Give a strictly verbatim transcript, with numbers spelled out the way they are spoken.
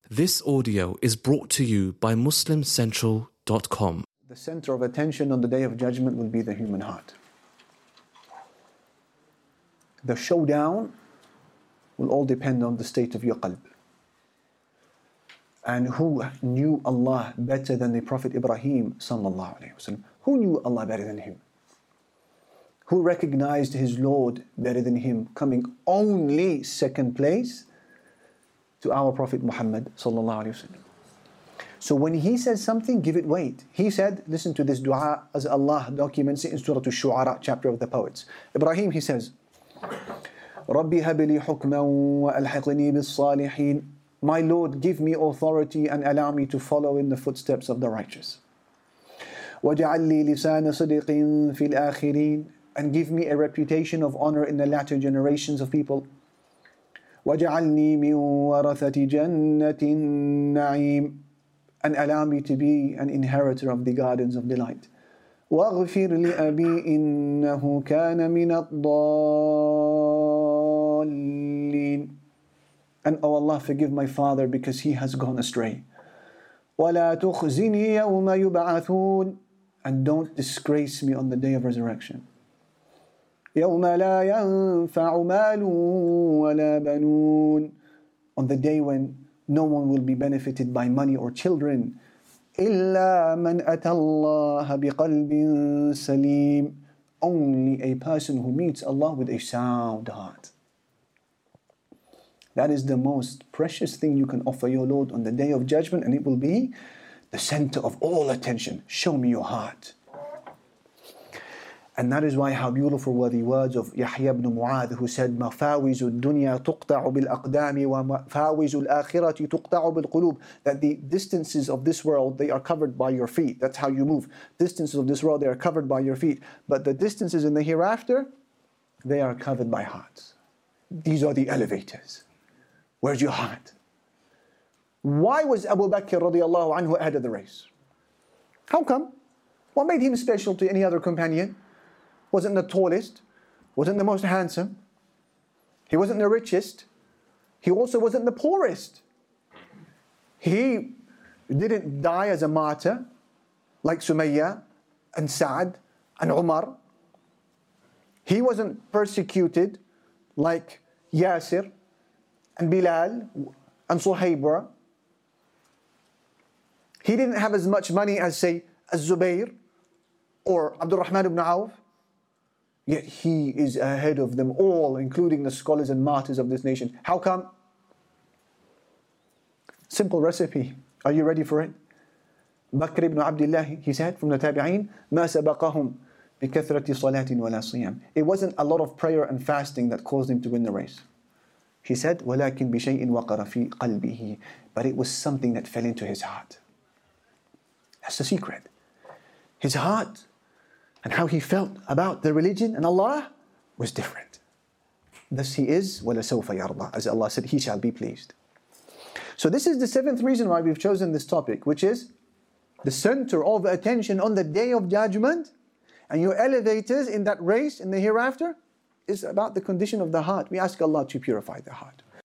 This audio is brought to you by Muslim Central dot com. The center of attention on the Day of Judgment will be the human heart. The showdown will all depend on the state of your qalb. And who knew Allah better than the Prophet Ibrahim sallallahu alayhi wasallam? Who knew Allah better than him? Who recognized his Lord better than him, coming only second place to our Prophet Muhammad sallallahu alayhi wasallam? So when he says something, give it weight. He said, listen to this dua as Allah documents it in Surah Al-Shu'ara, chapter of the poets. Ibrahim, he says, رَبِّ هَبْ لِي حُكْمًا وَأَلْحِقْنِي بِالصَّالِحِينَ. My Lord, give me authority and allow me to follow in the footsteps of the righteous. وَجَعَلْ لِي لِسَانَ صِدْقٍ فِي الْآخِرِينَ. And give me a reputation of honor in the latter generations of people. وَجَعَلْنِي مِنْ وَرَثَةِ جَنَّةِ النَّعِيمِ. And allow me to be an inheritor of the gardens of delight. وَاغْفِرْ لِأَبِي إِنَّهُ كَانَ مِنَ الضَّالِّينَ. And oh Allah, forgive my father because he has gone astray. وَلَا تُخْزِنِي يَوْمَ يُبْعَثُونَ. And don't disgrace me on the day of resurrection. يَوْمَ لَا يَنْفَعُ مَالٌ وَلَا بَنُونَ. On the day when no one will be benefited by money or children. إِلَّا مَنْ أَتَى اللَّهَ بِقَلْبٍ سَلِيمٍ. Only a person who meets Allah with a sound heart. That is the most precious thing you can offer your Lord on the Day of Judgment, and it will be the center of all attention. Show me your heart. And that is why how beautiful were the words of Yahya ibn Mu'adh, who said, مَفَاوِزُ الدُّنْيَا تُقْطَعُ بِالْأَقْدَامِ وَمَفَاوِزُ الْآخِرَةِ تُقْطَعُ بِالْقُلُوبِ. That the distances of this world, they are covered by your feet. That's how you move. Distances of this world, they are covered by your feet. But the distances in the hereafter, they are covered by hearts. These are the elevators. Where's your heart? Why was Abu Bakr radiallahu anhu ahead of the race? How come? What made him special to any other companion? Wasn't the tallest, wasn't the most handsome, he wasn't the richest, he also wasn't the poorest. He didn't die as a martyr like Sumayya and Sa'ad and Umar. He wasn't persecuted like Yasir and Bilal and Suhaybra. He didn't have as much money as, say, Az-Zubayr or Abdul Rahman ibn Auf. Yet he is ahead of them all, including the scholars and martyrs of this nation. How come? Simple recipe. Are you ready for it? Bakr ibn Abdullah, he said from the Tabi'een, مَا سَبَقَهُمْ بِكَثْرَةِ صَلَاةٍ وَلَا صِيَامٍ. It wasn't a lot of prayer and fasting that caused him to win the race. He said, وَلَكِنْ بِشَيْءٍ وَقَرَ فِي قَلْبِهِ. But it was something that fell into his heart. That's the secret. His heart and how he felt about the religion and Allah was different. Thus he is, وَلَسَوْفَ يَرْضَى. As Allah said, he shall be pleased. So this is the seventh reason why we've chosen this topic, which is the center of attention on the Day of Judgment, and your elevators in that race in the hereafter is about the condition of the heart. We ask Allah to purify the heart.